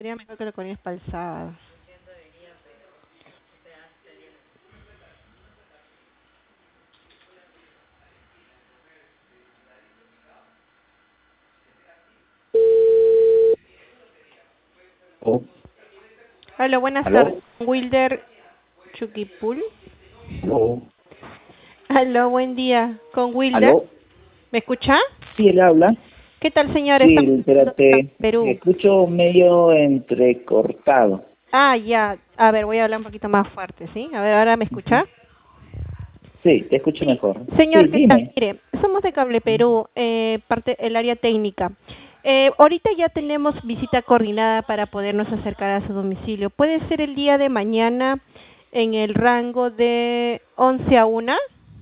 Sería mejor que lo ponías para el sábado. Oh, Hola, buenas tardes. ¿aló? Wilder Chuquipul. ¿Aló? Aló, buen día. Con Wilder. ¿Aló? ¿Me escucha? Sí, él habla. ¿Qué tal, señor? Sí, Estamos en espérate, Perú. escucho medio entrecortado. Ah, ya. A ver, voy a hablar un poquito más fuerte, ¿sí? A ver, ¿ahora me Ujú. escucha? Sí, te escucho Sí. mejor. Sí, Señor, ¿qué tal? dime. Mire, somos de Cable Perú, parte el área técnica. Ahorita ya tenemos visita coordinada para podernos acercar a su domicilio. ¿Puede ser el día de mañana en el rango de 11 a 1?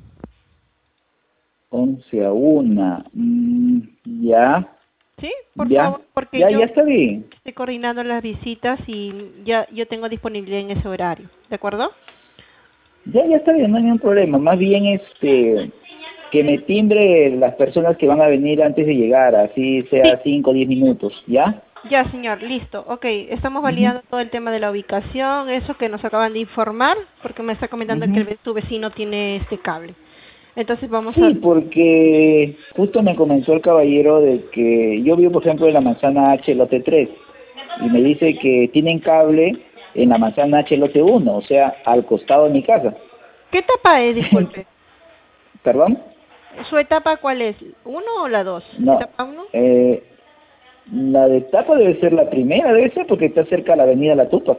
11 a 1. Ya, Sí, por favor, ya, porque ya, yo ya está bien. estoy coordinando las visitas y ya yo tengo disponibilidad en ese horario. ¿De acuerdo? Ya está bien, no hay ningún problema. Más bien, que me timbre las personas que van a venir antes de llegar, así Sí. sea 5 o 10 minutos, ¿ya? Ya, señor, listo. Ok, estamos Ujú, validando todo el tema de la ubicación, eso que nos acaban de informar, porque me está comentando que ujú. tu vecino tiene este cable. Entonces vamos a... Sí, porque justo me comentó el caballero de que yo vivo, por ejemplo, en la manzana H lote 3 y me dice que tienen cable en la manzana H lote 1, o sea, al costado de mi casa. ¿Qué etapa es, disculpe? ¿Perdón? ¿Su etapa cuál es? ¿Uno o la dos? No, ¿Etapa uno? eh, la de Tapa debe ser la primera, debe ser porque está cerca de la avenida La Tupa.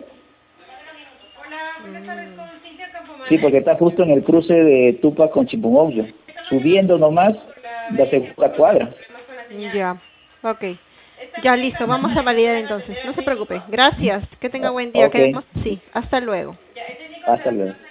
Sí, porque está justo en el cruce de Tupac con Chimpungollo. Subiendo nomás, la segunda cuadra. Ya, ok. Ya, listo, vamos a validar entonces. No se preocupe. Gracias. Que tenga buen día. Ok, Quedamos... Sí, hasta luego. hasta luego.